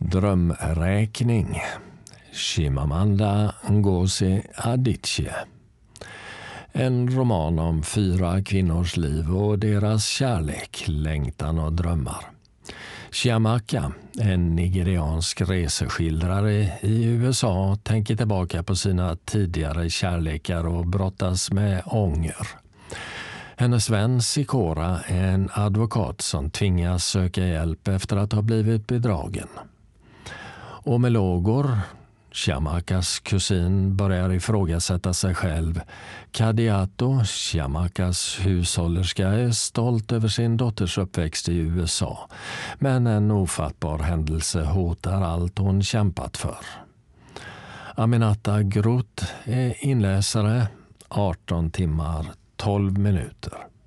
Drömräkning. Chimamanda Ngozi Adichie. En roman om 4 kvinnors liv och deras kärlek, längtan och drömmar. Chiamaka, en nigeriansk reseskildrare i USA, tänker tillbaka på sina tidigare kärlekar och brottas med ånger. Hennes vän Sikora är en advokat som tvingas söka hjälp efter att ha blivit bedragen. Och med Logor, Chiamakas kusin, börjar ifrågasätta sig själv. Kadiato, Chiamakas hushållerska, är stolt över sin dotters uppväxt i USA. Men en ofattbar händelse hotar allt hon kämpat för. Aminata Groth är inläsare, 18 timmar, 12 minuter.